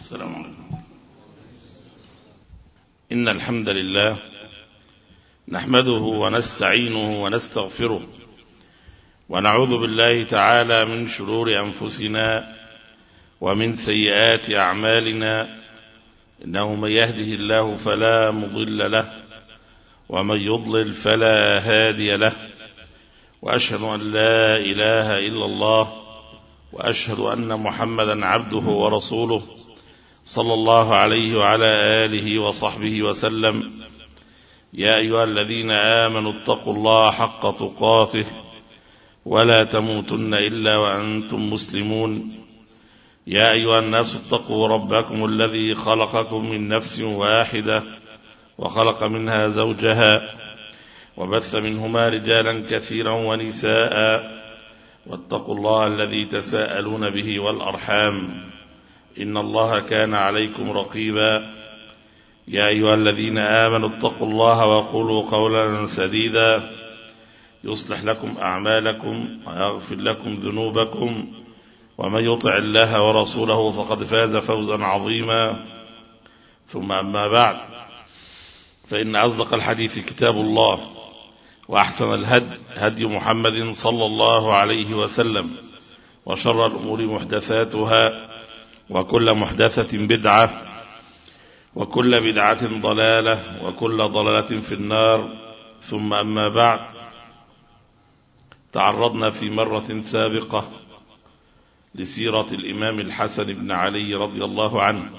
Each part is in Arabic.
السلام عليكم. إن الحمد لله نحمده ونستعينه ونستغفره ونعوذ بالله تعالى من شرور أنفسنا ومن سيئات أعمالنا، إنه من يهده الله فلا مضل له ومن يضلل فلا هادي له، وأشهد أن لا إله إلا الله وأشهد أن محمدا عبده ورسوله صلى الله عليه وعلى آله وصحبه وسلم. يا أيها الذين آمنوا اتقوا الله حق تقاته ولا تموتن إلا وأنتم مسلمون. يا أيها الناس اتقوا ربكم الذي خلقكم من نفس واحدة وخلق منها زوجها وبث منهما رجالا كثيرا ونساء، واتقوا الله الذي تساءلون به والأرحام إن الله كان عليكم رقيبا. يا أيها الذين آمنوا اتقوا الله وقولوا قولا سديدا يصلح لكم أعمالكم ويغفر لكم ذنوبكم، ومن يطع الله ورسوله فقد فاز فوزا عظيما. ثم أما بعد، فإن أصدق الحديث كتاب الله، وأحسن الهدي هدي محمد صلى الله عليه وسلم، وشر الأمور محدثاتها، وكل محدثة بدعة، وكل بدعة ضلالة، وكل ضلالة في النار. ثم أما بعد، تعرضنا في مرة سابقة لسيرة الإمام الحسن بن علي رضي الله عنه،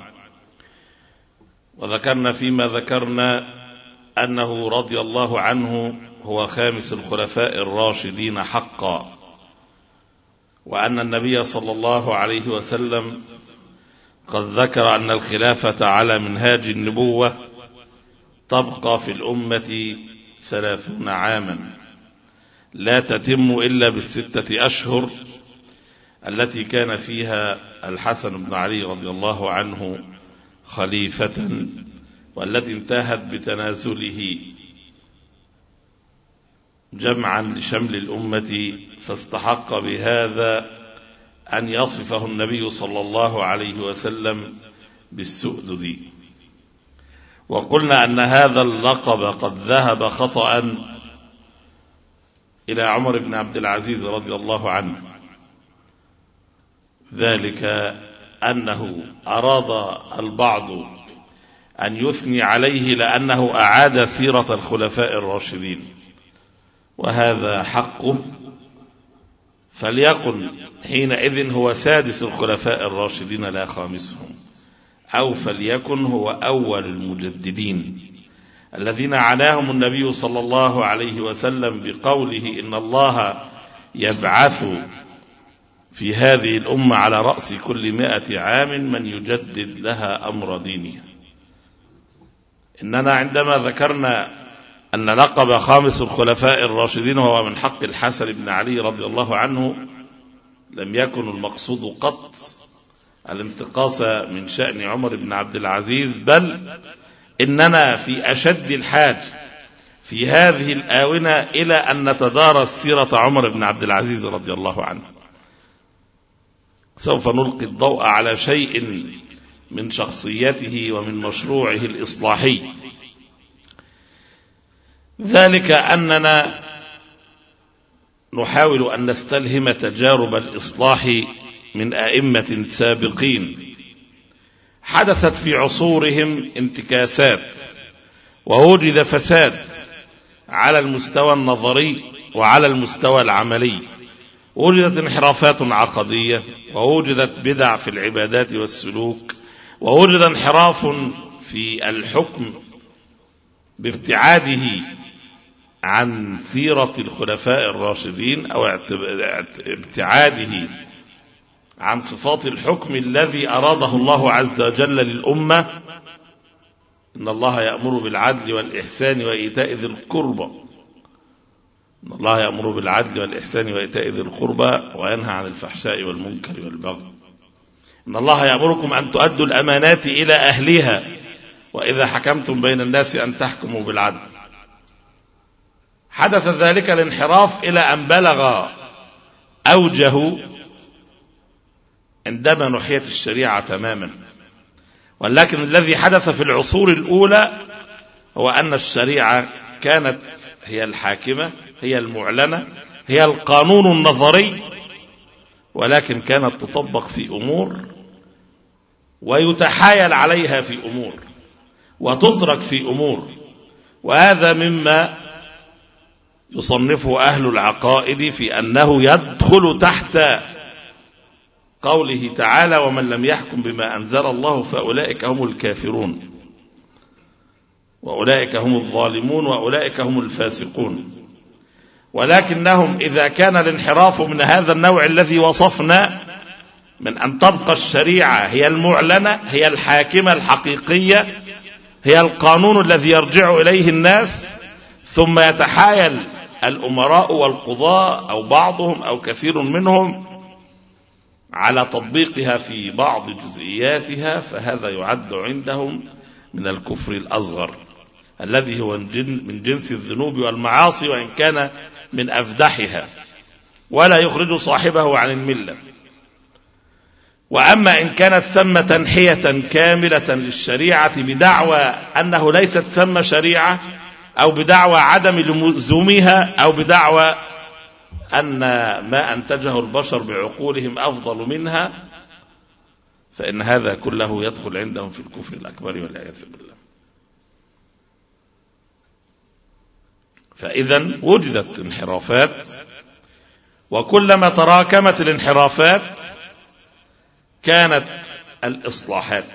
وذكرنا فيما ذكرنا أنه رضي الله عنه هو خامس الخلفاء الراشدين حقا، وأن النبي صلى الله عليه وسلم قد ذكر أن الخلافة على منهاج النبوة تبقى في الأمة 30 عاما، لا تتم إلا بالستة أشهر التي كان فيها الحسن بن علي رضي الله عنه خليفة، والتي انتهت بتنازله جمعا لشمل الأمة، فاستحق بهذا أن يصفه النبي صلى الله عليه وسلم بالسؤدد. وقلنا أن هذا اللقب قد ذهب خطأ إلى عمر بن عبد العزيز رضي الله عنه، ذلك أنه أراد البعض أن يثني عليه لأنه أعاد سيرة الخلفاء الراشدين، وهذا حقه، فليكن حينئذ هو سادس الخلفاء الراشدين لا خامسهم، أو فليكن هو أول المجددين الذين عناهم النبي صلى الله عليه وسلم بقوله إن الله يبعث في هذه الأمة على رأس كل 100 عام من يجدد لها أمر دينها. إننا عندما ذكرنا أن لقب خامس الخلفاء الراشدين هو من حق الحسن بن علي رضي الله عنه، لم يكن المقصود قط الانتقاص من شأن عمر بن عبد العزيز، بل إننا في أشد الحاج في هذه الآونة إلى أن نتدارس سيرة عمر بن عبد العزيز رضي الله عنه. سوف نلقي الضوء على شيء من شخصيته ومن مشروعه الإصلاحي، ذلك أننا نحاول أن نستلهم تجارب الإصلاح من أئمة سابقين حدثت في عصورهم انتكاسات، ووجد فساد على المستوى النظري وعلى المستوى العملي، وجدت انحرافات عقدية، ووجدت بدع في العبادات والسلوك، ووجد انحراف في الحكم بابتعاده عن سيرة الخلفاء الراشدين، أو ابتعاده عن صفات الحكم الذي أراده الله عز وجل للأمة. إن الله يأمر بالعدل والإحسان وإيتاء ذي القربى، إن الله يأمر بالعدل والإحسان وإيتاء ذي القربى وينهى عن الفحشاء والمنكر والبغي. إن الله يأمركم أن تؤدوا الأمانات إلى أهلها وإذا حكمتم بين الناس أن تحكموا بالعدل. حدث ذلك الانحراف إلى أن بلغ أوجه عندما نحيت الشريعة تماما، ولكن الذي حدث في العصور الأولى هو أن الشريعة كانت هي الحاكمة، هي المعلنة، هي القانون النظري، ولكن كانت تطبق في أمور ويتحايل عليها في أمور وتترك في أمور. وهذا مما يصنفه أهل العقائد في أنه يدخل تحت قوله تعالى: ومن لم يحكم بما أنزل الله فأولئك هم الكافرون وأولئك هم الظالمون وأولئك هم الفاسقون. ولكنهم إذا كان الانحراف من هذا النوع الذي وصفنا، من أن تبقى الشريعة هي المعلنة، هي الحاكمة الحقيقية، هي القانون الذي يرجع إليه الناس، ثم يتحايل الأمراء والقضاء أو بعضهم أو كثير منهم على تطبيقها في بعض جزئياتها، فهذا يعد عندهم من الكفر الأصغر الذي هو من جنس الذنوب والمعاصي، وإن كان من أفدحها، ولا يخرج صاحبه عن الملة. وأما إن كانت ثم تنحية كاملة للشريعة بدعوى أنه ليست ثم شريعة، أو بدعوى عدم لزومها، أو بدعوى أن ما أنتجه البشر بعقولهم أفضل منها، فإن هذا كله يدخل عندهم في الكفر الأكبر والعياذ بالله. فإذا وجدت انحرافات، وكلما تراكمت الانحرافات كانت الإصلاحات.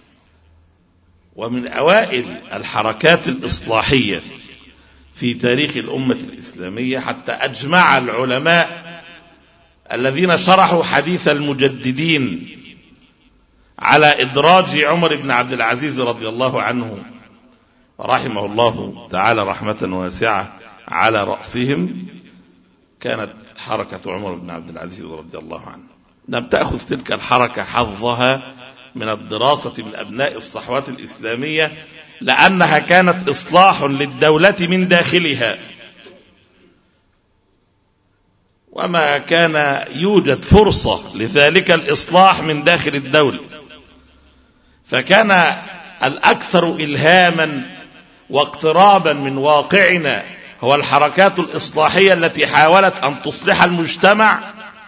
ومن أوائل الحركات الإصلاحية في تاريخ الأمة الإسلامية، حتى أجمع العلماء الذين شرحوا حديث المجددين على إدراج عمر بن عبد العزيز رضي الله عنه ورحمه الله تعالى رحمة واسعة على رأسهم، كانت حركة عمر بن عبد العزيز رضي الله عنه. لم تأخذ تلك الحركة حظها من الدراسة من أبناء الصحوات الإسلامية، لأنها كانت إصلاح للدولة من داخلها، وما كان يوجد فرصة لذلك الإصلاح من داخل الدولة. فكان الأكثر إلهاما واقترابا من واقعنا هو الحركات الإصلاحية التي حاولت أن تصلح المجتمع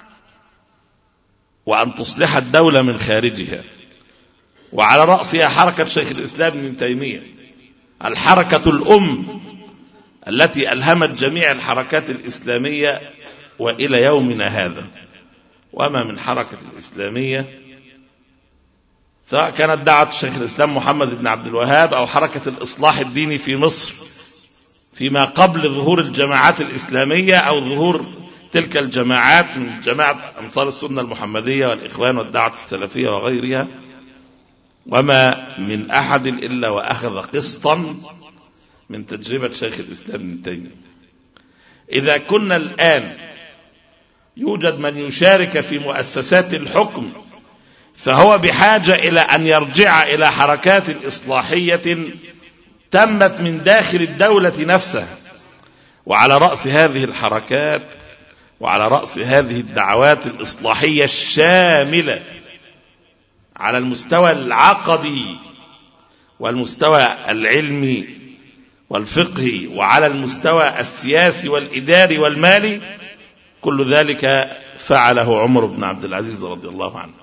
وأن تصلح الدولة من خارجها، وعلى رأسها حركة شيخ الإسلام ابن تيمية، الحركة الأم التي ألهمت جميع الحركات الإسلامية وإلى يومنا هذا. وما من حركة الإسلامية، سواء كانت دعوة شيخ الإسلام محمد بن عبد الوهاب أو حركة الإصلاح الديني في مصر فيما قبل ظهور الجماعات الإسلامية أو ظهور تلك الجماعات من جماعة أنصار السنة المحمدية والإخوان والدعوة السلفية وغيرها، وما من أحد إلا وأخذ قسطا من تجربة شيخ الإسلام ابن تيمية. إذا كنا الآن يوجد من يشارك في مؤسسات الحكم، فهو بحاجة إلى أن يرجع إلى حركات إصلاحية تمت من داخل الدولة نفسها. وعلى رأس هذه الحركات وعلى رأس هذه الدعوات الإصلاحية الشاملة على المستوى العقدي والمستوى العلمي والفقهي وعلى المستوى السياسي والإداري والمالي، كل ذلك فعله عمر بن عبد العزيز رضي الله عنه.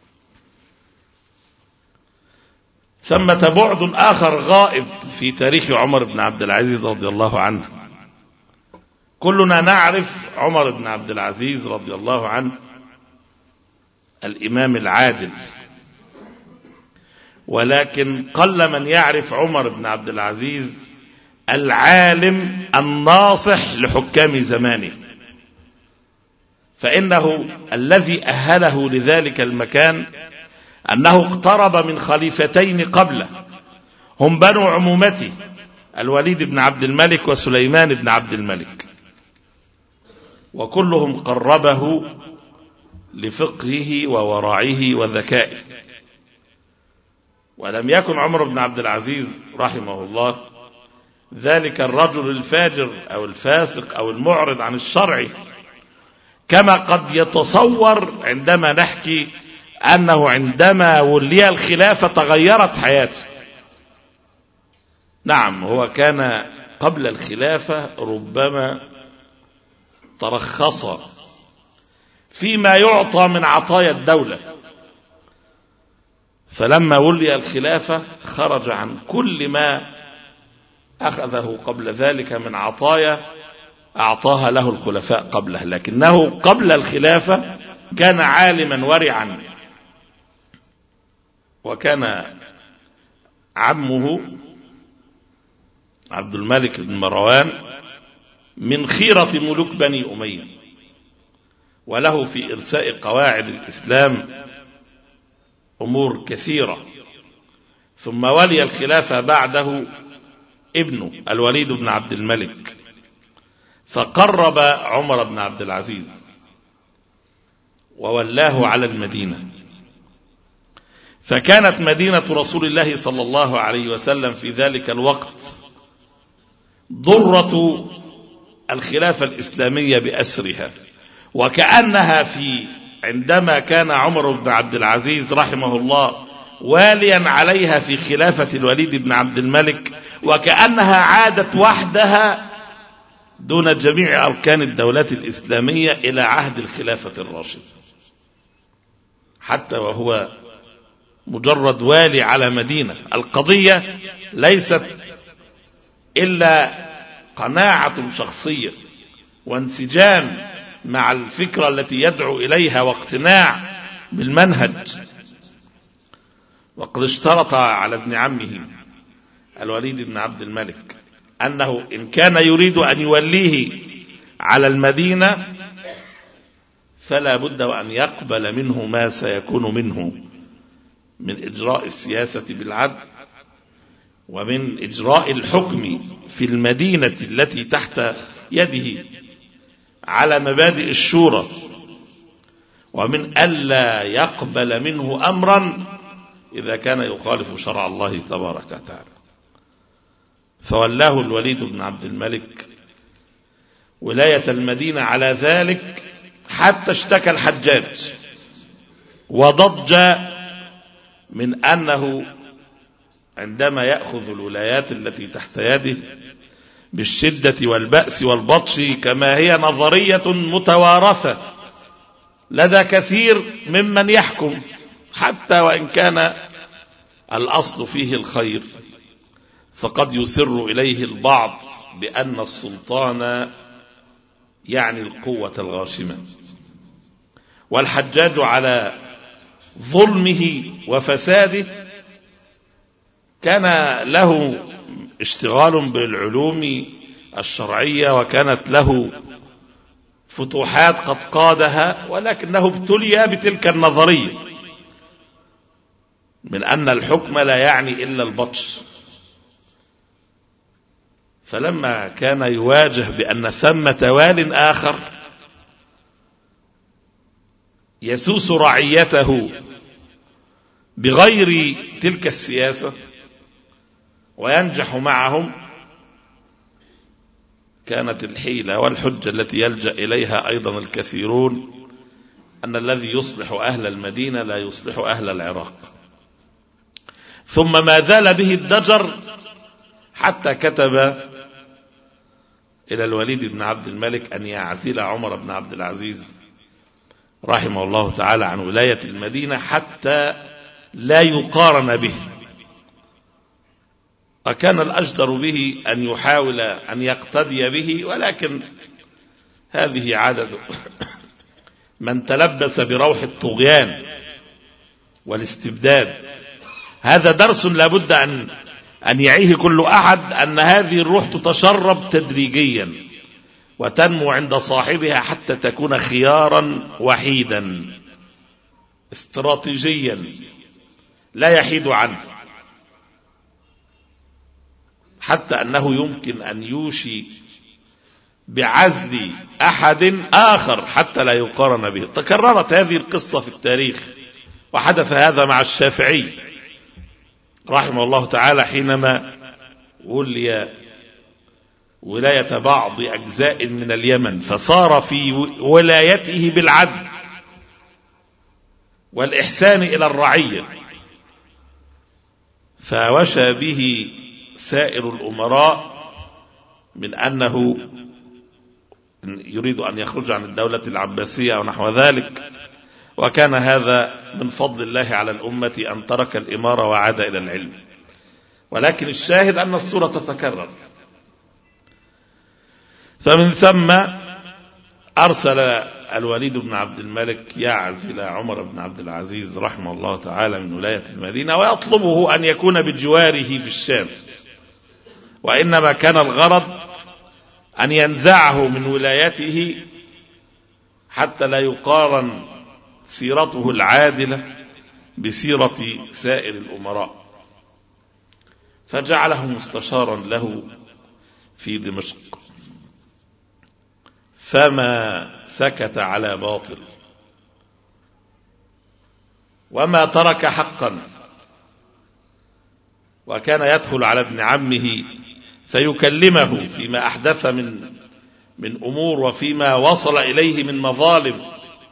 ثمة بعد آخر غائب في تاريخ عمر بن عبد العزيز رضي الله عنه. كلنا نعرف عمر بن عبد العزيز رضي الله عنه الإمام العادل، ولكن قل من يعرف عمر بن عبد العزيز العالم الناصح لحكام زمانه. فإنه الذي أهله لذلك المكان أنه اقترب من خليفتين قبله، هم بنو عمومته الوليد بن عبد الملك وسليمان بن عبد الملك، وكلهم قربه لفقهه وورعه وذكائه. ولم يكن عمر بن عبد العزيز رحمه الله ذلك الرجل الفاجر أو الفاسق أو المعرض عن الشرع كما قد يتصور عندما نحكي أنه عندما ولي الخلافة تغيرت حياته. نعم، هو كان قبل الخلافة ربما ترخص فيما يعطى من عطايا الدولة، فلما ولي الخلافة خرج عن كل ما أخذه قبل ذلك من عطايا أعطاها له الخلفاء قبله، لكنه قبل الخلافة كان عالما ورعا، وكان عمه عبد الملك بن مروان من خيرة ملوك بني أمية، وله في إرساء قواعد الإسلام أمور كثيرة. ثم ولي الخلافة بعده ابنه الوليد بن عبد الملك، فقرب عمر بن عبد العزيز وولاه على المدينة، فكانت مدينة رسول الله صلى الله عليه وسلم في ذلك الوقت ضرة الخلافة الإسلامية بأسرها، وكأنها عندما كان عمر بن عبد العزيز رحمه الله واليا عليها في خلافة الوليد بن عبد الملك، وكأنها عادت وحدها دون جميع أركان الدولة الإسلامية إلى عهد الخلافة الراشدة، حتى وهو مجرد والي على مدينة. القضية ليست إلا قناعة شخصية وانسجام مع الفكرة التي يدعو إليها واقتناع بالمنهج. وقد اشترط على ابن عمه الوليد بن عبد الملك أنه إن كان يريد أن يوليه على المدينة فلا بد وأن يقبل منه ما سيكون منه من إجراء السياسة بالعدل، ومن إجراء الحكم في المدينة التي تحت يده على مبادئ الشورى، ومن ألا يقبل منه أمرا إذا كان يخالف شرع الله تبارك وتعالى. فولاه الوليد بن عبد الملك ولاية المدينة على ذلك حتى اشتكى الحجاج وضج من أنه عندما يأخذ الولايات التي تحت يده بالشدة والبأس والبطش كما هي نظرية متوارثة لدى كثير ممن يحكم، حتى وإن كان الأصل فيه الخير، فقد يسر إليه البعض بأن السلطان يعني القوة الغاشمة. والحجاج على ظلمه وفساده كان له اشتغال بالعلوم الشرعية، وكانت له فتوحات قد قادها، ولكنه ابتلي بتلك النظرية من أن الحكم لا يعني إلا البطش. فلما كان يواجه بأن ثمة وال آخر يسوس رعيته بغير تلك السياسة وينجح معهم، كانت الحيلة والحجة التي يلجأ إليها أيضا الكثيرون أن الذي يصلح أهل المدينة لا يصلح أهل العراق. ثم ما زال به الضجر حتى كتب إلى الوليد بن عبد الملك أن يعزل عمر بن عبد العزيز رحمه الله تعالى عن ولاية المدينة حتى لا يقارن به، وكان الأجدر به أن يحاول أن يقتدي به، ولكن هذه عادة من تلبس بروح الطغيان والاستبداد. هذا درس لابد أن يعيه كل أحد، أن هذه الروح تتشرب تدريجيا وتنمو عند صاحبها حتى تكون خيارا وحيدا استراتيجيا لا يحيد عنه، حتى أنه يمكن أن يوشي بعزل أحد آخر حتى لا يقارن به. تكررت هذه القصة في التاريخ، وحدث هذا مع الشافعي رحمه الله تعالى حينما ولي ولاية بعض أجزاء من اليمن، فصار في ولايته بالعدل والإحسان إلى الرعية، فوشى به سائر الأمراء من أنه يريد أن يخرج عن الدولة العباسية أو نحو ذلك، وكان هذا من فضل الله على الأمة أن ترك الإمارة وعاد إلى العلم. ولكن الشاهد أن الصورة تتكرر. فمن ثم أرسل الوليد بن عبد الملك يعزل عمر بن عبد العزيز رحمه الله تعالى من ولاية المدينة، ويطلبه أن يكون بجواره في الشام، وإنما كان الغرض أن ينزعه من ولايته حتى لا يقارن سيرته العادلة بسيرة سائر الأمراء. فجعله مستشارا له في دمشق، فما سكت على باطل وما ترك حقا، وكان يدخل على ابن عمه فيكلمه فيما أحدث من أمور وفيما وصل إليه من مظالم،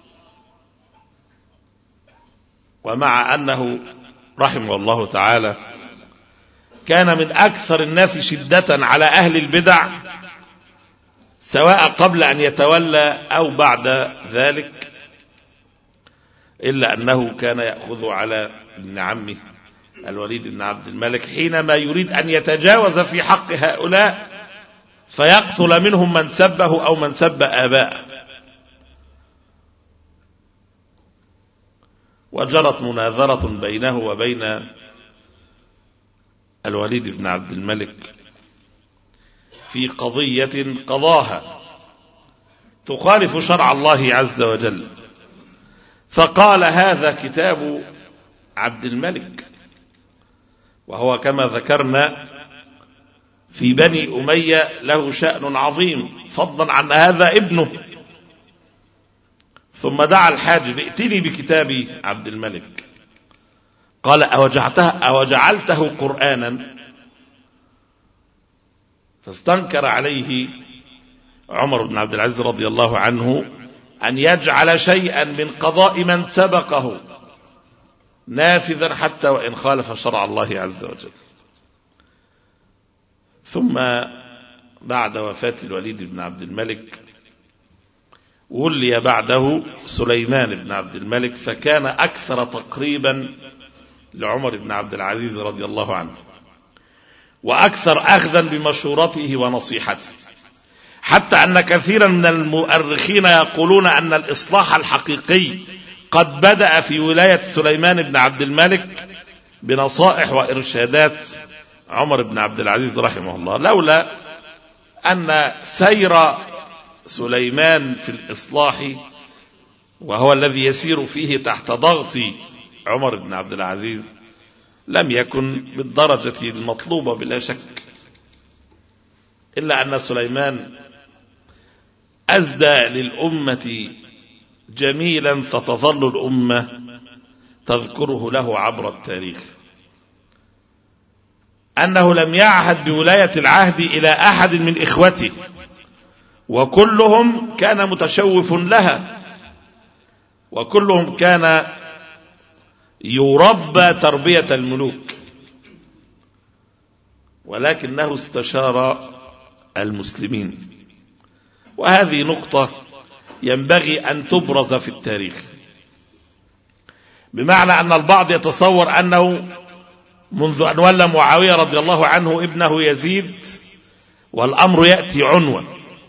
ومع أنه رحمه الله تعالى كان من أكثر الناس شدة على أهل البدع، سواء قبل أن يتولى أو بعد ذلك، إلا أنه كان يأخذ على ابن عمه الوليد بن عبد الملك حينما يريد أن يتجاوز في حق هؤلاء فيقتل منهم من سبه أو من سب آباءه. وجرت مناظرة بينه وبين الوليد بن عبد الملك في قضية قضاها تخالف شرع الله عز وجل، فقال: هذا كتاب عبد الملك، وهو كما ذكرنا في بني أمية له شأن عظيم، فضلا عن هذا ابنه. ثم دعا الحاجب: ائتني بكتاب عبد الملك. قال: أوجعلته قرآنا؟ فاستنكر عليه عمر بن عبد العزيز رضي الله عنه أن يجعل شيئا من قضاء من سبقه نافذا حتى وإن خالف شرع الله عز وجل. ثم بعد وفاة الوليد بن عبد الملك ولي بعده سليمان بن عبد الملك، فكان أكثر تقريبا لعمر بن عبد العزيز رضي الله عنه، وأكثر أخذا بمشورته ونصيحته، حتى أن كثيرا من المؤرخين يقولون أن الإصلاح الحقيقي قد بدأ في ولاية سليمان بن عبد الملك بنصائح وإرشادات عمر بن عبد العزيز رحمه الله، لولا أن سير سليمان في الإصلاح وهو الذي يسير فيه تحت ضغط عمر بن عبد العزيز لم يكن بالدرجة المطلوبة بلا شك، إلا أن سليمان أزدى للأمة جميلا فتظل الأمة تذكره له عبر التاريخ، أنه لم يعهد بولاية العهد إلى أحد من إخوته، وكلهم كان متشوف لها، وكلهم كان يربى تربية الملوك، ولكنه استشار المسلمين. وهذه نقطة ينبغي أن تبرز في التاريخ، بمعنى أن البعض يتصور أنه منذ أن ولى معاوية رضي الله عنه ابنه يزيد والأمر يأتي عنوة،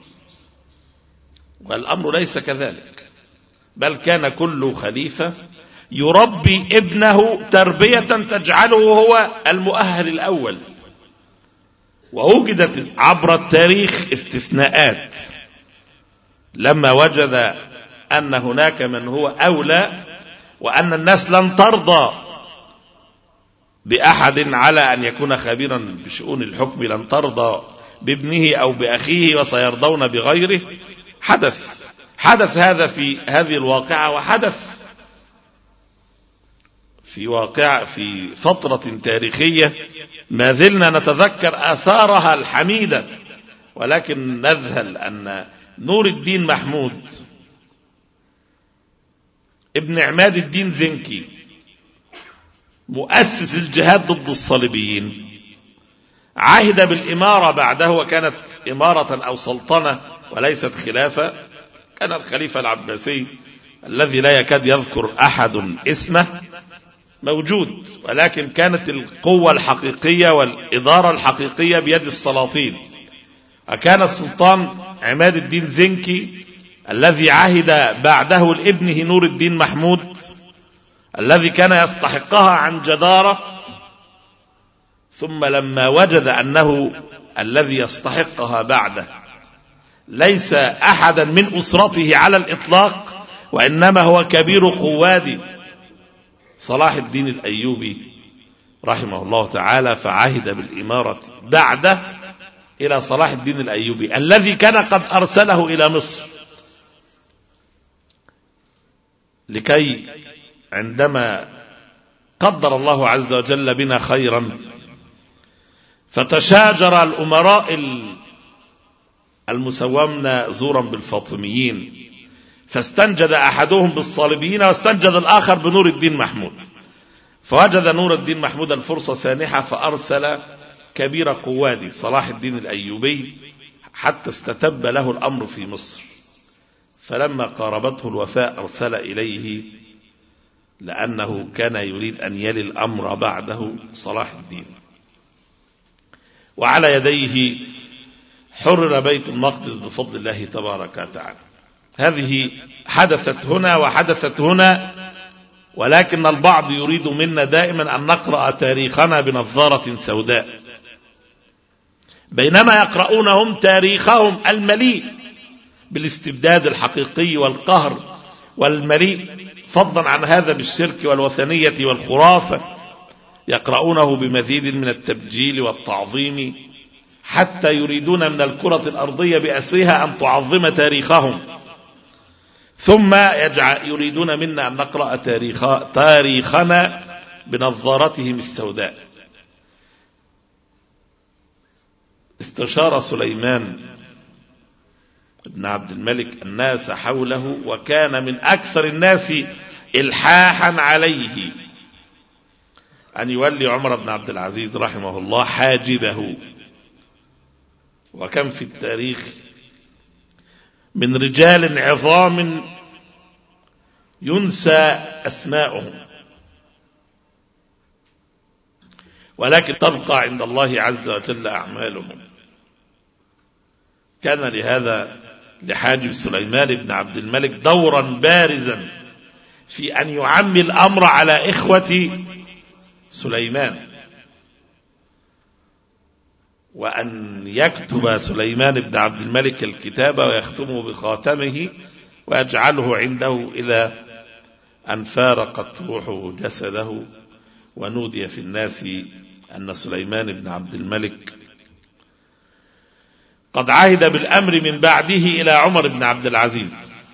والأمر ليس كذلك، بل كان كل خليفة يربي ابنه تربية تجعله هو المؤهل الأول. ووجدت عبر التاريخ استثناءات، لما وجد أن هناك من هو أولى وأن الناس لن ترضى بأحد على أن يكون خبيرا بشؤون الحكم، لن ترضى بابنه أو بأخيه وسيرضون بغيره. حدث هذا في هذه الواقعة، وحدث في فترة تاريخية ما زلنا نتذكر آثارها الحميدة، ولكن نذهل أن نور الدين محمود ابن عماد الدين زنكي مؤسس الجهاد ضد الصليبيين عهد بالإمارة بعده، وكانت إمارة أو سلطنة وليست خلافة. كان الخليفة العباسي الذي لا يكاد يذكر أحد اسمه موجود، ولكن كانت القوة الحقيقية والإدارة الحقيقية بيد السلاطين. وكان السلطان عماد الدين زنكي الذي عهد بعده لابنه نور الدين محمود الذي كان يستحقها عن جدارة، ثم لما وجد أنه الذي يستحقها بعده ليس أحدا من أسرته على الإطلاق، وإنما هو كبير قواد صلاح الدين الأيوبي رحمه الله تعالى، فعهد بالإمارة بعده إلى صلاح الدين الأيوبي الذي كان قد أرسله إلى مصر لكي عندما قدر الله عز وجل بنا خيرا فتشاجر الأمراء المسومن زورا بالفاطميين، فاستنجد أحدهم بالصليبيين واستنجد الآخر بنور الدين محمود، فوجد نور الدين محمود الفرصة سانحة فأرسل كبير قواد صلاح الدين الأيوبي حتى استتب له الأمر في مصر. فلما قاربته الوفاة أرسل إليه لأنه كان يريد أن يلي الأمر بعده صلاح الدين، وعلى يديه حرر بيت المقدس بفضل الله تبارك وتعالى. هذه حدثت هنا وحدثت هنا، ولكن البعض يريد منا دائما أن نقرأ تاريخنا بنظارة سوداء، بينما يقرؤونهم تاريخهم المليء بالاستبداد الحقيقي والقهر، والمليء فضلا عن هذا بالشرك والوثنية والخرافة، يقرؤونه بمزيد من التبجيل والتعظيم، حتى يريدون من الكرة الأرضية بأسرها أن تعظم تاريخهم، ثم يريدون منا أن نقرأ تاريخنا بنظارتهم السوداء. استشار سليمان بن عبد الملك الناس حوله، وكان من أكثر الناس إلحاحا عليه أن يولي عمر بن عبد العزيز رحمه الله حاجبه. وكم في التاريخ من رجال عظام ينسى أسماؤهم، ولكن تبقى عند الله عز وجل أعمالهم. كان لهذا لحاجب سليمان بن عبد الملك دورا بارزا في أن يعمي الأمر على إخوة سليمان، وأن يكتب سليمان بن عبد الملك الكتاب ويختمه بخاتمه ويجعله عنده إلى أن فارقت روحه جسده، ونودي في الناس أن سليمان بن عبد الملك قد عهد بالأمر من بعده إلى عمر بن عبد العزيز.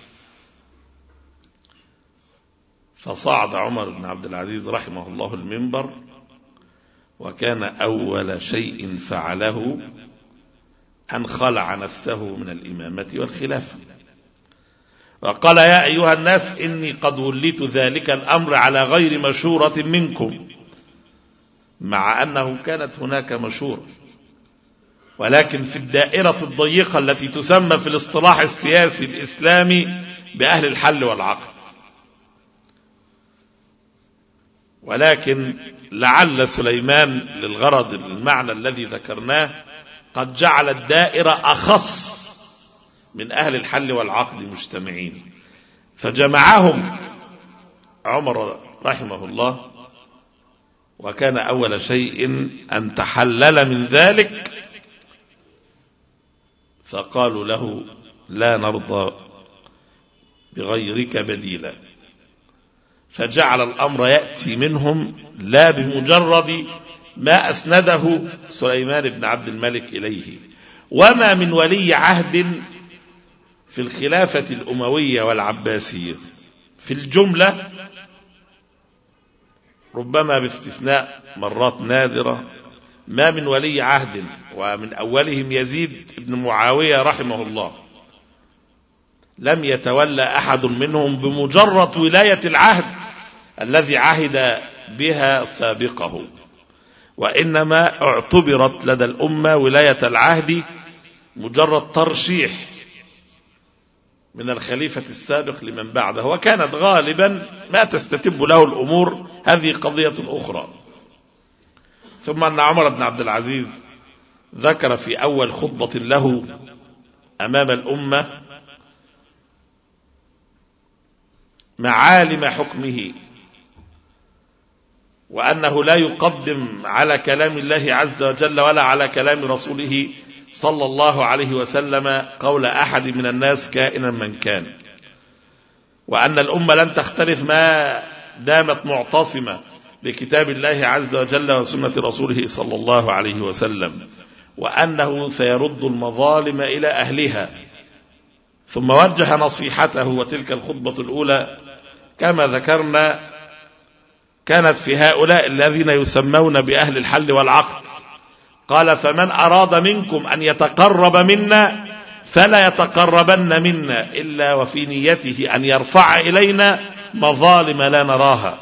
فصعد عمر بن عبد العزيز رحمه الله المنبر، وكان أول شيء فعله أن خلع نفسه من الإمامة والخلافة، وقال: يا أيها الناس، إني قد وليت ذلك الأمر على غير مشورة منكم، مع أنه كانت هناك مشورة، ولكن في الدائرة الضيقة التي تسمى في الاصطلاح السياسي الإسلامي بأهل الحل والعقد. ولكن لعل سليمان للغرض المعنى الذي ذكرناه قد جعل الدائرة أخص من أهل الحل والعقد مجتمعين، فجمعهم عمر رحمه الله، وكان أول شيء أن تحلل من ذلك، فقالوا له: لا نرضى بغيرك بديلا. فجعل الأمر يأتي منهم لا بمجرد ما أسنده سليمان بن عبد الملك إليه. وما من ولي عهد في الخلافة الأموية والعباسية في الجملة، ربما باستثناء مرات نادرة، ما من ولي عهد، ومن أولهم يزيد بن معاوية رحمه الله، لم يتولى أحد منهم بمجرد ولاية العهد الذي عهد بها سابقه، وإنما اعتبرت لدى الأمة ولاية العهد مجرد ترشيح من الخليفة السابق لمن بعده، وكانت غالبا ما تستتب له الأمور. هذه قضية أخرى. ثم أن عمر بن عبد العزيز ذكر في أول خطبة له أمام الأمة معالم حكمه، وأنه لا يقدم على كلام الله عز وجل ولا على كلام رسوله صلى الله عليه وسلم قول أحد من الناس كائنا من كان، وأن الأمة لن تختلف ما دامت معتصمة بكتاب الله عز وجل وسنة رسوله صلى الله عليه وسلم، وأنه سيرد المظالم إلى أهلها. ثم وجه نصيحته، وتلك الخطبة الأولى كما ذكرنا كانت في هؤلاء الذين يسمون بأهل الحل والعقد. قال: فمن أراد منكم أن يتقرب منا فلا يتقربن منا إلا وفي نيته أن يرفع إلينا مظالم لا نراها.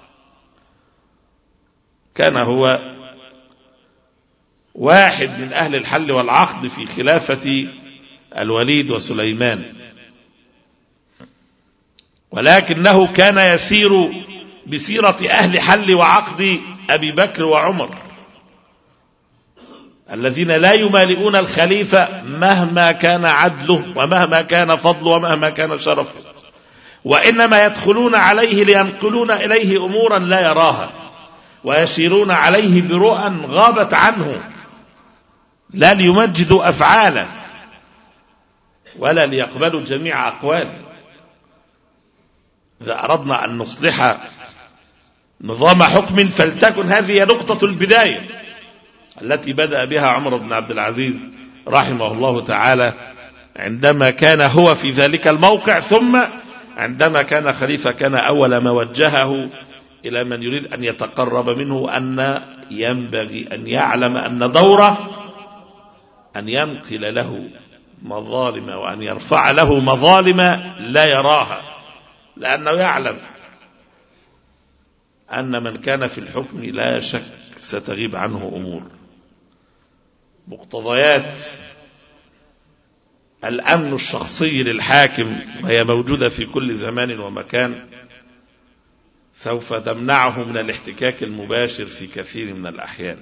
كان هو واحد من أهل الحل والعقد في خلافة الوليد وسليمان، ولكنه كان يسير بسيرة أهل حل وعقد أبي بكر وعمر الذين لا يمالئون الخليفة مهما كان عدله ومهما كان فضله ومهما كان شرفه، وإنما يدخلون عليه لينقلون إليه أمورا لا يراها، ويشيرون عليه برؤى غابت عنه، لا ليمجدوا أفعاله ولا ليقبلوا جميع أقواله. إذا أردنا أن نصلح نظام حكم فلتكن هذه نقطة البداية التي بدأ بها عمر بن عبد العزيز رحمه الله تعالى عندما كان هو في ذلك الموقع، ثم عندما كان خليفة كان أول ما وجهه إلى من يريد أن يتقرب منه أن ينبغي أن يعلم أن دوره أن ينقل له مظالم وأن يرفع له مظالم لا يراها، لأنه يعلم أن من كان في الحكم لا شك ستغيب عنه أمور. مقتضيات الأمن الشخصي للحاكم وهي موجودة في كل زمان ومكان سوف تمنعه من الاحتكاك المباشر في كثير من الأحيان.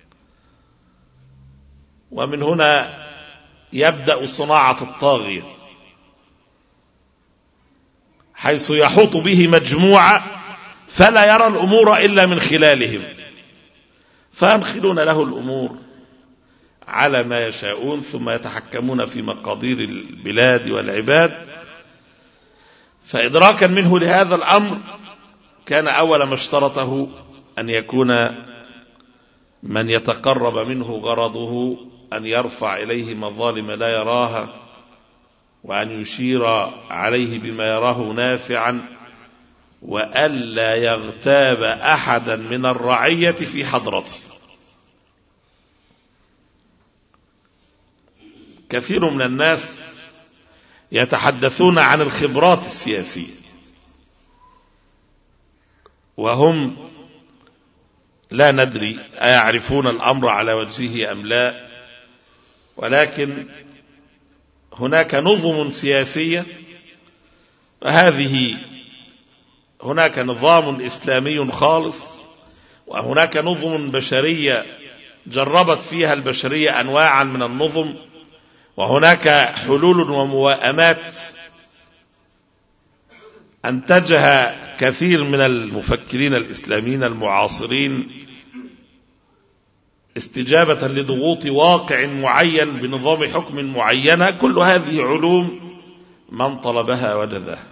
ومن هنا يبدأ صناعة الطاغية، حيث يحوط به مجموعة فلا يرى الأمور إلا من خلالهم، فينخلون له الأمور على ما يشاءون، ثم يتحكمون في مقادير البلاد والعباد. فإدراكا منه لهذا الأمر كان أول ما اشترطه أن يكون من يتقرب منه غرضه أن يرفع إليه مظالم لا يراها، وأن يشير عليه بما يراه نافعا، وألا يغتاب أحدا من الرعية في حضرته. كثير من الناس يتحدثون عن الخبرات السياسية وهم لا ندري أيعرفون الأمر على وجهه أم لا، ولكن هناك نظم سياسية، وهذه هناك نظام إسلامي خالص، وهناك نظم بشرية جربت فيها البشرية أنواعا من النظم، وهناك حلول وموائمات أنتجها كثير من المفكرين الإسلاميين المعاصرين استجابة لضغوط واقع معين بنظام حكم معينة. كل هذه علوم من طلبها وجدها.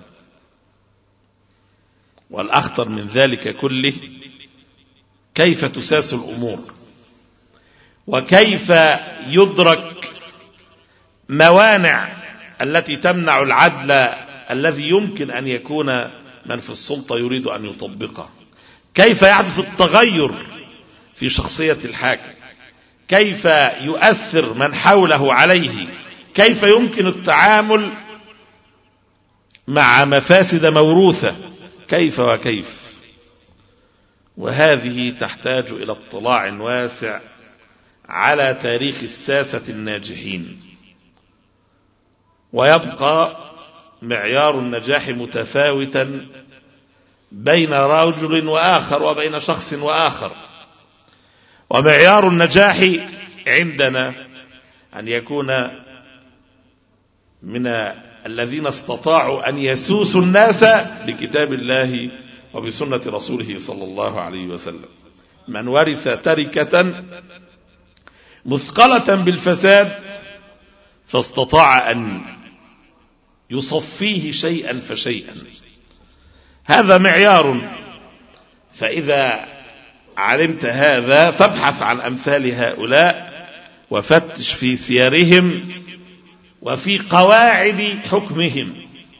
والأخطر من ذلك كله كيف تساس الأمور، وكيف يدرك موانع التي تمنع العدل الذي يمكن أن يكون من في السلطة يريد أن يطبقه، كيف يحدث التغير في شخصية الحاكم، كيف يؤثر من حوله عليه، كيف يمكن التعامل مع مفاسد موروثة، كيف وكيف. وهذه تحتاج إلى اطلاع واسع على تاريخ الساسة الناجحين. ويبقى معيار النجاح متفاوتا بين رجل وآخر وبين شخص وآخر. ومعيار النجاح عندنا أن يكون من الذين استطاعوا أن يسوسوا الناس بكتاب الله وبسنة رسوله صلى الله عليه وسلم، من ورث تركة مثقلة بالفساد فاستطاع أن يصفيه شيئا فشيئا. هذا معيار. فإذا علمت هذا فابحث عن أمثال هؤلاء وفتش في سيرهم وفي قواعد حكمهم.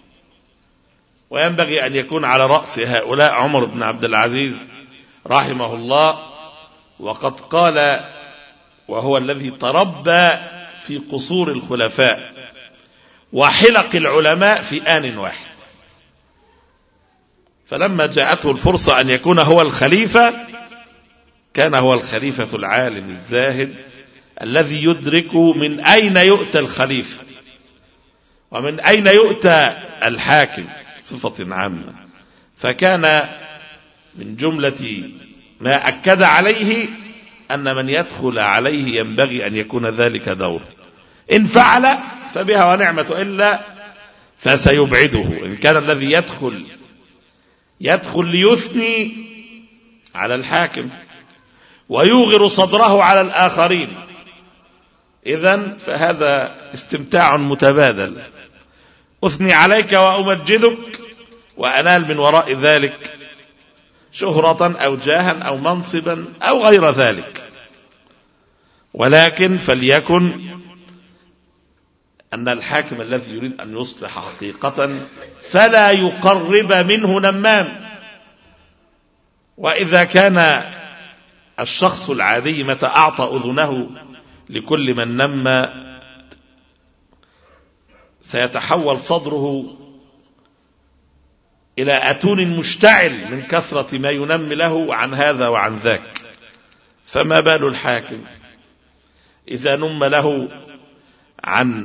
وينبغي أن يكون على رأس هؤلاء عمر بن عبد العزيز رحمه الله، وقد قال وهو الذي تربى في قصور الخلفاء وحلق العلماء في آن واحد، فلما جاءته الفرصة أن يكون هو الخليفة كان هو الخليفة العالم الزاهد الذي يدرك من أين يؤتى الخليفة ومن أين يؤتى الحاكم صفة عامة. فكان من جملة ما أكد عليه أن من يدخل عليه ينبغي أن يكون ذلك دور، إن فعل فبها ونعمة، إلا فسيبعده. إن كان الذي يدخل ليثني على الحاكم ويوغر صدره على الآخرين، إذن فهذا استمتاع متبادل، أثني عليك وأمجدك وأنال من وراء ذلك شهرة أو جاها أو منصبا أو غير ذلك. ولكن فليكن أن الحاكم الذي يريد أن يصلح حقيقة فلا يقرب منه نمام. وإذا كان الشخص العادي متى أعطى أذنه لكل من نمى سيتحول صدره إلى أتون مشتعل من كثرة ما ينمي له عن هذا وعن ذاك. فما بال الحاكم إذا نم له عن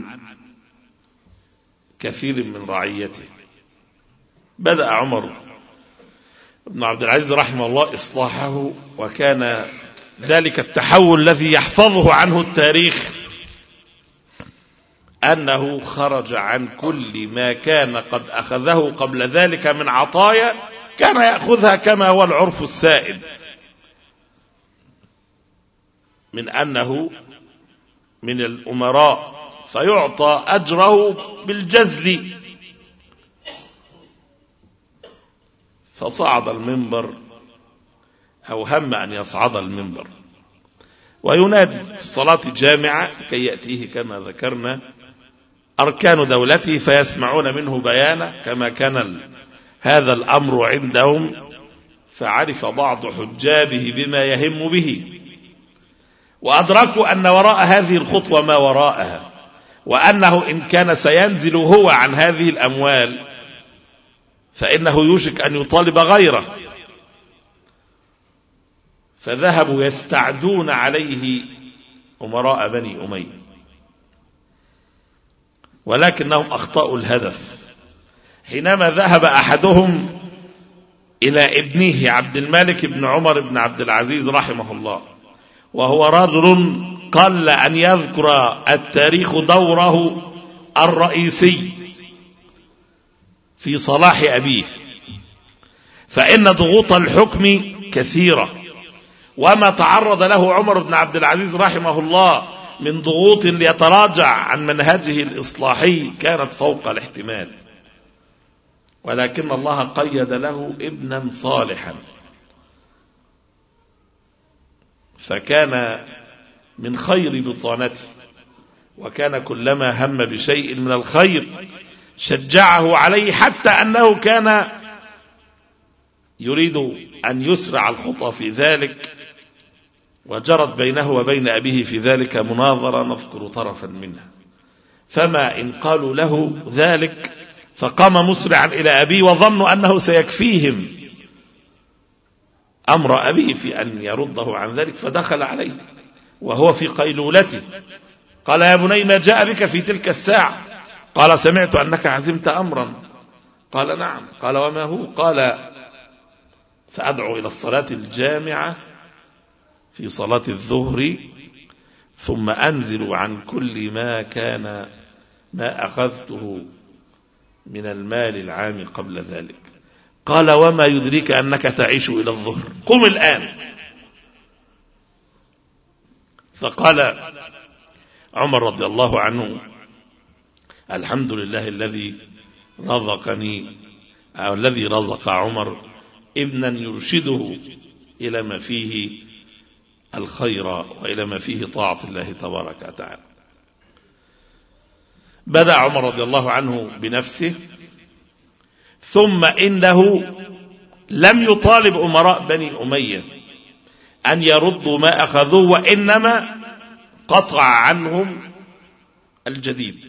كثير من رعيته. بدأ عمر بن عبد العزيز رحمه الله إصلاحه، وكان ذلك التحول الذي يحفظه عنه التاريخ أنه خرج عن كل ما كان قد أخذه قبل ذلك من عطايا، كان يأخذها كما هو العرف السائد، من أنه من الأمراء فيعطى أجره بالجزل. فصعد المنبر أو هم أن يصعد المنبر وينادي في الصلاة جامعة كي يأتيه كما ذكرنا أركان دولته فيسمعون منه بيانا كما كان هذا الأمر عندهم. فعرف بعض حجابه بما يهم به، وأدركوا أن وراء هذه الخطوة ما وراءها، وأنه إن كان سينزل هو عن هذه الأموال فإنه يوشك أن يطالب غيره. فذهبوا يستعدون عليه أمراء بني أمية، ولكنهم أخطأوا الهدف. حينما ذهب أحدهم إلى ابنه عبد الملك بن عمر بن عبد العزيز رحمه الله، وهو رجل قل أن يذكر التاريخ دوره الرئيسي في صلاح أبيه، فإن ضغوط الحكم كثيرة، وما تعرض له عمر بن عبد العزيز رحمه الله من ضغوط ليتراجع عن منهجه الإصلاحي كانت فوق الاحتمال. ولكن الله قيد له ابنا صالحا، فكان من خير بطانته، وكان كلما هم بشيء من الخير شجعه عليه، حتى أنه كان يريد أن يسرع الخطى في ذلك، وجرت بينه وبين أبيه في ذلك مناظرة نذكر طرفا منها. فما إن قالوا له ذلك فقام مسرعا إلى أبيه وظنوا أنه سيكفيهم أمر أبيه في أن يرده عن ذلك، فدخل عليه وهو في قيلولته. قال: يا بني ما جاء بك في تلك الساعة؟ قال: سمعت أنك عزمت أمرا. قال: نعم. قال: وما هو؟ قال: سأدعو إلى الصلاة الجامعة في صلاة الظهر، ثم أنزل عن كل ما أخذته من المال العام قبل ذلك. قال: وما يدريك أنك تعيش إلى الظهر؟ قم الآن. فقال عمر رضي الله عنه: الحمد لله الذي رزقني، أو الذي رزق عمر ابنا يرشده إلى ما فيه الخير وإلى ما فيه طاعة الله تبارك وتعالى. بدأ عمر رضي الله عنه بنفسه، ثم إنه لم يطالب أمراء بني أمية أن يردوا ما أخذوه، وإنما قطع عنهم الجديد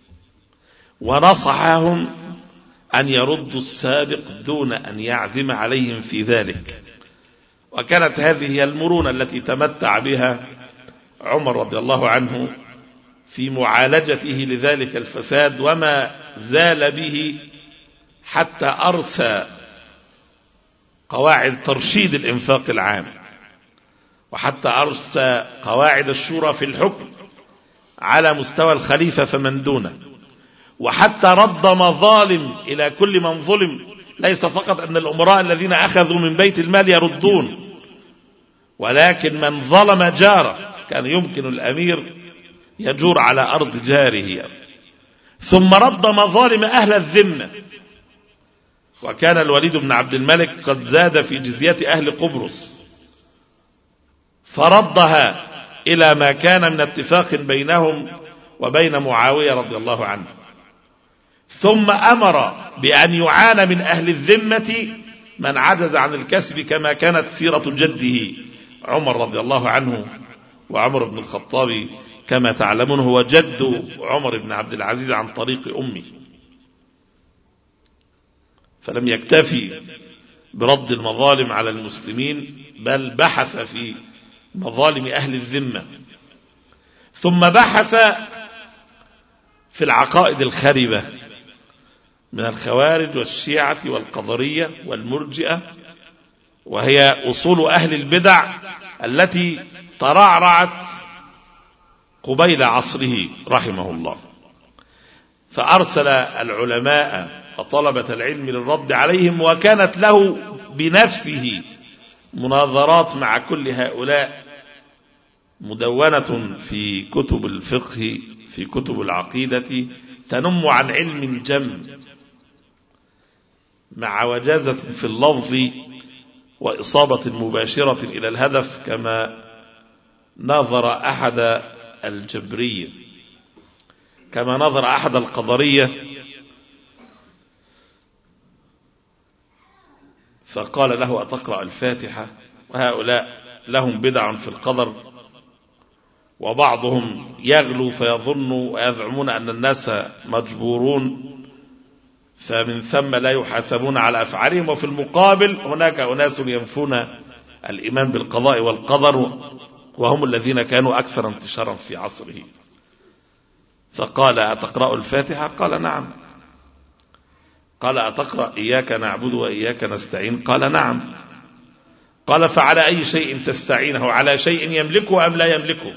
ونصحهم أن يردوا السابق دون أن يعزم عليهم في ذلك. وكانت هذه هي المرونة التي تمتع بها عمر رضي الله عنه في معالجته لذلك الفساد، وما زال به حتى أرسى قواعد ترشيد الإنفاق العام، وحتى أرسى قواعد الشورى في الحكم على مستوى الخليفة فمن دونه، وحتى رد مظالم إلى كل من ظلم. ليس فقط أن الأمراء الذين أخذوا من بيت المال يردون، ولكن من ظلم جاره كان يمكن الأمير يجور على أرض جاره. ثم رد مظالم أهل الذمة، وكان الوليد بن عبد الملك قد زاد في جزية أهل قبرص، فردها إلى ما كان من اتفاق بينهم وبين معاوية رضي الله عنه. ثم أمر بأن يعان من أهل الذمة من عجز عن الكسب، كما كانت سيرة جده عمر رضي الله عنه. وعمر بن الخطاب كما تعلمون هو جد عمر بن عبد العزيز عن طريق أمه، فلم يكتفي برد المظالم على المسلمين، بل بحث في مظالم أهل الذمة، ثم بحث في العقائد الخربة من الخوارج والشيعة والقدرية والمرجئة، وهي أصول أهل البدع التي ترعرعت قبيل عصره رحمه الله. فأرسل العلماء وطلبة العلم للرد عليهم، وكانت له بنفسه مناظرات مع كل هؤلاء مدونة في كتب الفقه، في كتب العقيدة، تنم عن علم جم مع وجازة في اللفظ وإصابة مباشرة إلى الهدف، كما نظر أحد الجبرية، كما نظر أحد القدرية فقال له: أتقرأ الفاتحة؟ وهؤلاء لهم بدع في القدر، وبعضهم يغلو فيظن ويزعمون أن الناس مجبورون، فمن ثم لا يحاسبون على أفعالهم. وفي المقابل هناك أناس ينفون الإيمان بالقضاء والقدر، وهم الذين كانوا أكثر انتشارا في عصره. فقال: أتقرأ الفاتحة؟ قال: نعم. قال: أتقرأ إياك نعبد وإياك نستعين؟ قال: نعم. قال: فعلى أي شيء تستعينه؟ على شيء يملكه أم لا يملكه؟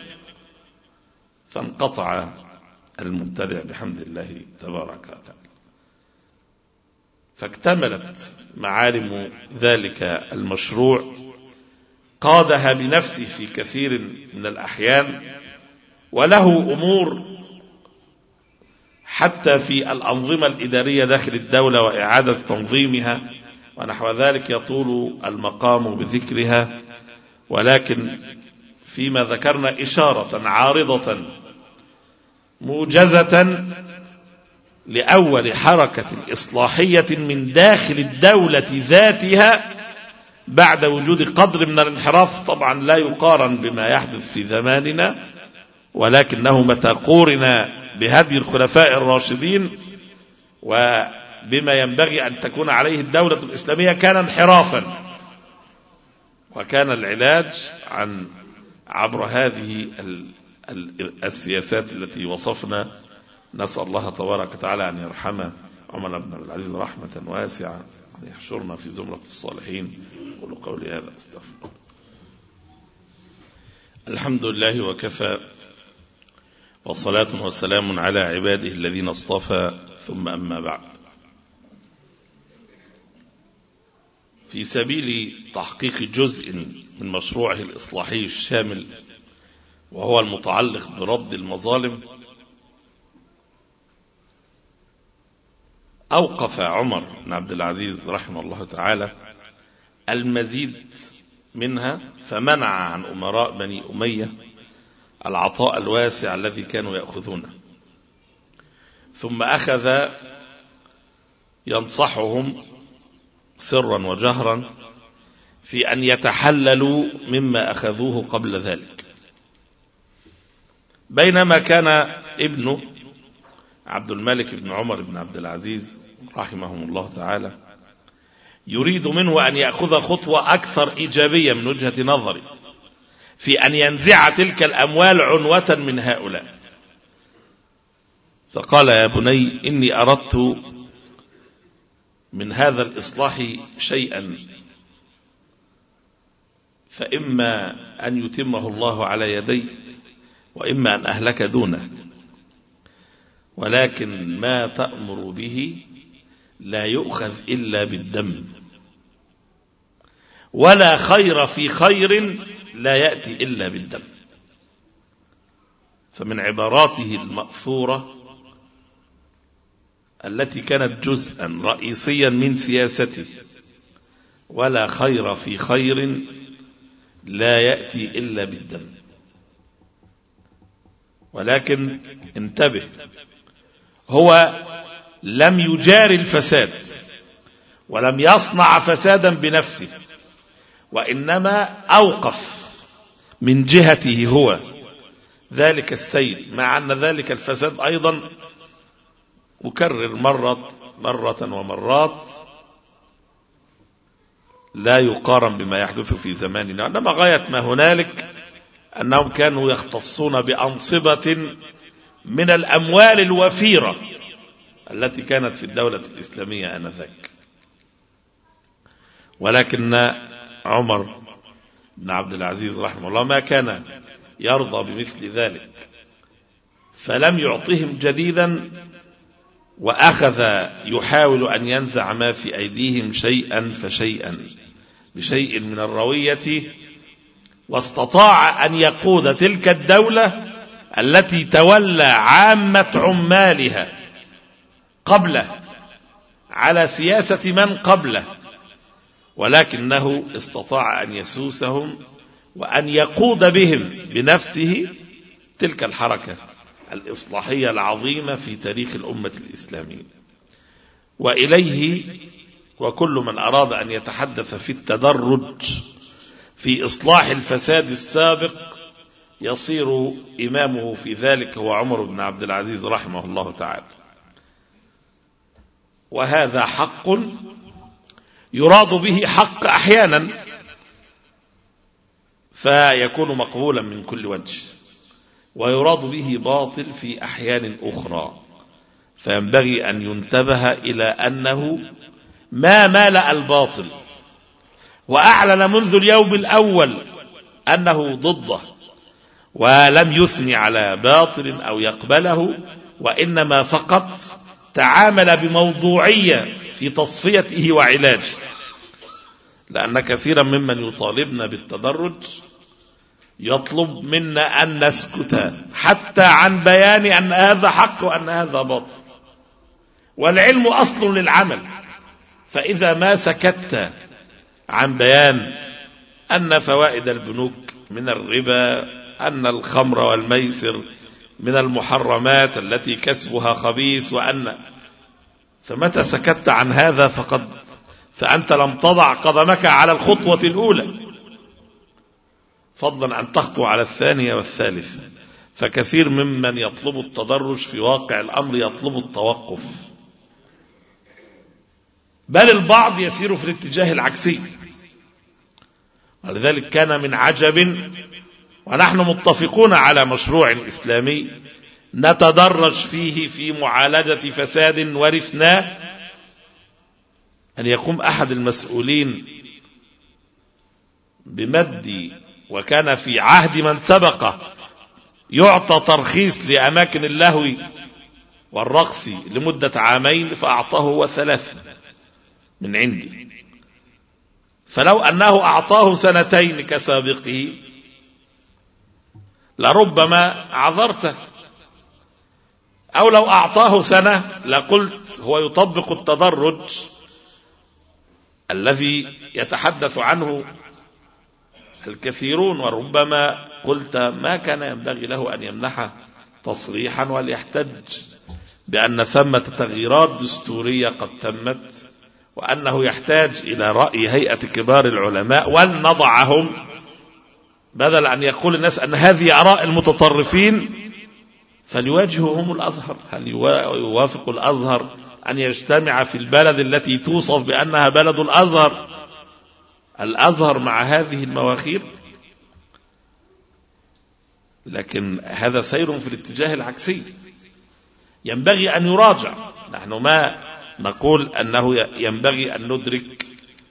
فانقطع المبتدع بحمد الله تبارك وتعالى. فاكتملت معالم ذلك المشروع، قادها بنفسه في كثير من الأحيان، وله أمور حتى في الأنظمة الإدارية داخل الدولة وإعادة تنظيمها ونحو ذلك يطول المقام بذكرها، ولكن فيما ذكرنا إشارة عارضة موجزة لأول حركة إصلاحية من داخل الدولة ذاتها بعد وجود قدر من الانحراف، طبعا لا يقارن بما يحدث في زماننا، ولكنه متى قورن بهدي الخلفاء الراشدين وبما ينبغي أن تكون عليه الدولة الإسلامية كان انحرافا، وكان العلاج عبر هذه السياسات التي وصفنا. نسأل الله تبارك وتعالى أن يرحم عمر بن عبد العزيز رحمة واسعة، أن يحشرنا في زمرة الصالحين. قولوا قولي هذا استغفر. الحمد لله وكفى، وصلاة وسلام على عباده الذين اصطفى، ثم أما بعد. في سبيل تحقيق جزء من مشروعه الإصلاحي الشامل، وهو المتعلق برد المظالم، أوقف عمر بن عبد العزيز رحمه الله تعالى المزيد منها، فمنع عن أمراء بني أمية العطاء الواسع الذي كانوا يأخذونه، ثم أخذ ينصحهم سرا وجهرا في أن يتحللوا مما أخذوه قبل ذلك. بينما كان ابنه عبد الملك بن عمر بن عبد العزيز رحمهم الله تعالى يريد منه أن يأخذ خطوة أكثر إيجابية من وجهة نظري في أن ينزع تلك الأموال عنوة من هؤلاء، فقال: يا بني، إني أردت من هذا الإصلاح شيئا، فإما أن يتمه الله على يدي، وإما أن أهلك دونه، ولكن ما تأمر به لا يؤخذ إلا بالدم، ولا خير في خير لا يأتي إلا بالدم. فمن عباراته المأثورة التي كانت جزءا رئيسيا من سياسته: ولا خير في خير لا يأتي إلا بالدم. ولكن انتبه، هو لم يجاري الفساد ولم يصنع فسادا بنفسه، وإنما أوقف من جهته هو ذلك السيد، مع أن ذلك الفساد أيضا أكرر مرة ومرات لا يقارن بما يحدث في زماننا، إنما غاية ما هنالك أنهم كانوا يختصون بأنصبة من الأموال الوفيرة التي كانت في الدولة الإسلامية آنذاك. ولكن عمر بن عبد العزيز رحمه الله ما كان يرضى بمثل ذلك، فلم يعطهم جديدا، وأخذ يحاول أن ينزع ما في أيديهم شيئا فشيئا بشيء من الروية، واستطاع أن يقود تلك الدولة التي تولى عامة عمالها قبله على سياسة من قبله، ولكنه استطاع أن يسوسهم وأن يقود بهم بنفسه تلك الحركة الإصلاحية العظيمة في تاريخ الأمة الإسلامية. وإليه وكل من أراد أن يتحدث في التدرج في إصلاح الفساد السابق يصير إمامه في ذلك هو عمر بن عبد العزيز رحمه الله تعالى. وهذا حق يراد به حق أحيانا فيكون مقبولا من كل وجه، ويراد به باطل في أحيان أخرى، فينبغي أن ينتبه إلى أنه ما مالأ الباطل وأعلن منذ اليوم الأول أنه ضده، ولم يثني على باطل أو يقبله، وإنما فقط تعامل بموضوعية في تصفيته وعلاجه. لأن كثيرا ممن يطالبنا بالتدرج يطلب منا أن نسكت حتى عن بيان أن هذا حق وأن هذا باطل، والعلم أصل للعمل. فإذا ما سكت عن بيان أن فوائد البنوك من الربا، أن الخمر والميسر من المحرمات التي كسبها خبيث، فمتى سكت عن هذا فأنت لم تضع قدمك على الخطوة الأولى، فضلا أن تخطو على الثانية والثالثة. فكثير ممن يطلب التدرج في واقع الأمر يطلب التوقف، بل البعض يسير في الاتجاه العكسي. ولذلك كان من عجب، ونحن متفقون على مشروع إسلامي نتدرج فيه في معالجة فساد ورثناه، أن يقوم أحد المسؤولين بمد، وكان في عهد من سبقه يعطى ترخيص لأماكن اللهو والرقص لمدة 2 عام، فأعطاه هو 3 من عندي. فلو أنه أعطاه 2 كسابقه لربما عذرته، أو لو أعطاه 1 لقلت هو يطبق التدرج الذي يتحدث عنه الكثيرون، وربما قلت ما كان ينبغي له أن يمنح تصريحا وليحتج بأن ثمة تغييرات دستورية قد تمت، وأنه يحتاج إلى رأي هيئة كبار العلماء ولنضعهم، بدل أن يقول الناس أن هذه آراء المتطرفين، فليواجههم الأزهر. هل يوافق الأزهر أن يجتمع في البلد التي توصف بأنها بلد الأزهر مع هذه المواخير؟ لكن هذا سير في الاتجاه العكسي ينبغي أن يراجع. نحن ما نقول أنه ينبغي أن ندرك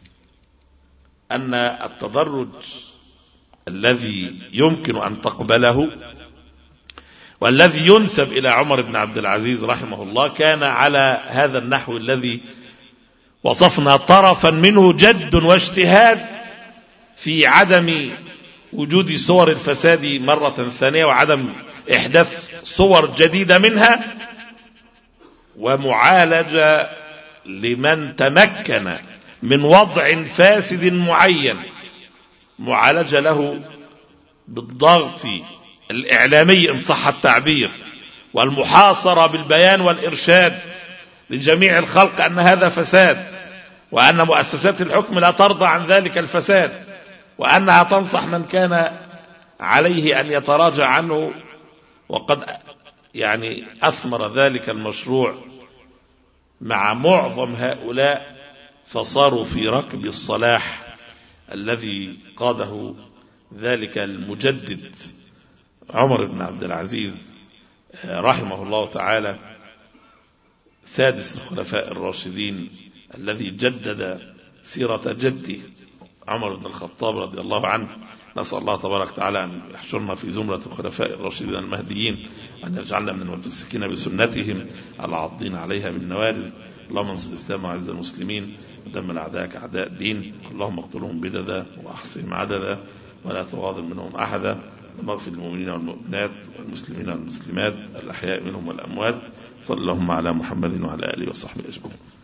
أن التدرج الذي يمكن أن تقبله والذي ينسب إلى عمر بن عبد العزيز رحمه الله كان على هذا النحو الذي وصفنا طرفا منه جد واجتهاد في عدم وجود صور الفساد مرة ثانية، وعدم إحداث صور جديدة منها، ومعالجة لمن تمكن من وضع فاسد معين، معالجة له بالضغط الإعلامي إن صح التعبير، والمحاصرة بالبيان والإرشاد لجميع الخلق أن هذا فساد، وأن مؤسسات الحكم لا ترضى عن ذلك الفساد، وأنها تنصح من كان عليه أن يتراجع عنه. وقد أثمر ذلك المشروع مع معظم هؤلاء، فصاروا في ركب الصلاح الذي قاده ذلك المجدد عمر بن عبد العزيز رحمه الله تعالى، سادس الخلفاء الراشدين، الذي جدد سيرة جده عمر بن الخطاب رضي الله عنه. نسأل الله تبارك وتعالى أن يحشرنا في زمرة الخلفاء الراشدين المهديين، أن يجعلنا من المتمسكين بسنتهم العاضين عليها بالنوارز. اللهم انصر الإسلام وعز المسلمين ودمر أعداءك أعداء الدين. اللهم اقتلهم بددا وأحصهم عددا ولا تغادر منهم أحدا. اللهم اغفر للمؤمنين والمؤمنات والمسلمين والمسلمات الأحياء منهم والأموات. صلى اللهم على محمد وعلى آله وصحبه أجمعين.